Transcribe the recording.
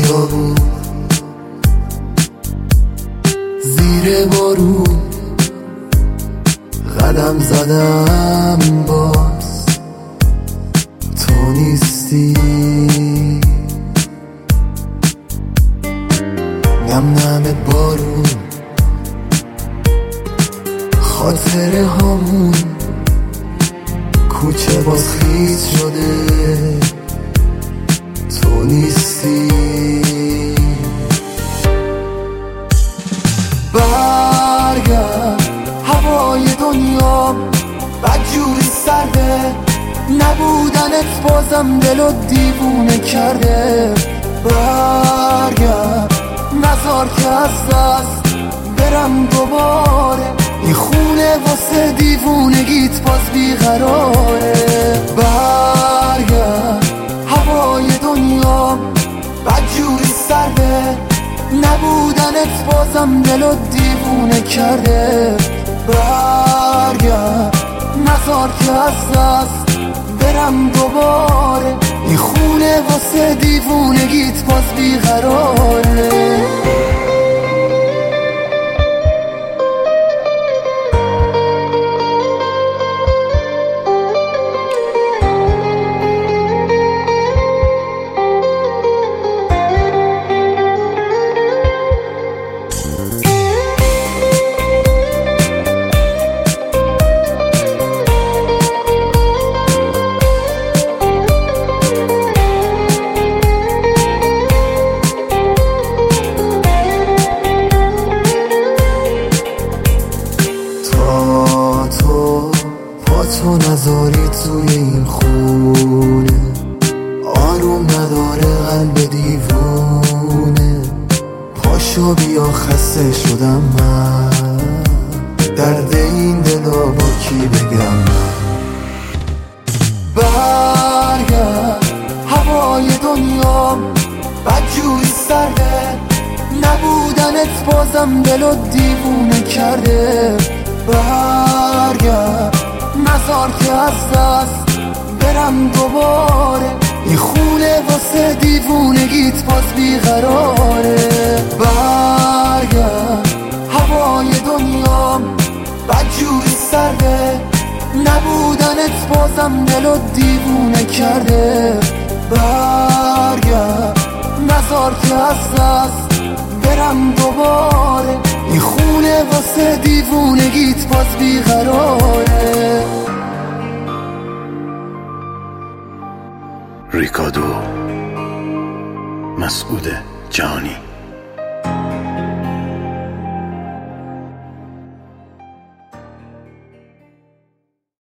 خیابون زیر بارون قدم زدم، باز تو نیستی. نم نم بارون خاطره هامون، کوچه باز خیس شده، تو نیستی. برگرد، هوای دنیا بدجوری سرده، نبودنت بازم دلو دیوونه کرده. برگرد، نذار که از دست برم دوباره، این خونه واسه دیوونگیت باز بیقراره. برگرد، هوای دنیا بدجوری سرده، نبودنت بازم دلو دیوونه کرده. برگرد، نذار که از دست برم دوباره، این خونه واسه دیوونگیت باز بیقراره. تو نذاری توی این خونه، آروم نداره قلب دیوونه. پاشو بیا، خسته شدم من، درد این دلا با کی بگم من. برگرد، هوای دنیا بدجوری سرده، نبودنت بازم دلو دیوونه کرده. برگرد، نذار که از دست برم دوباره، این خونه واسه دیوونگیت باز بیقراره. برگرد، هوای دنیا بدجوری سرده، نبودنت بازم دلو دیوونه کرده. برگرد، نذار که از دست برم دوباره، این خونه واسه دیوونگیت باز بیقراره. ریکادو، مسعود جانی.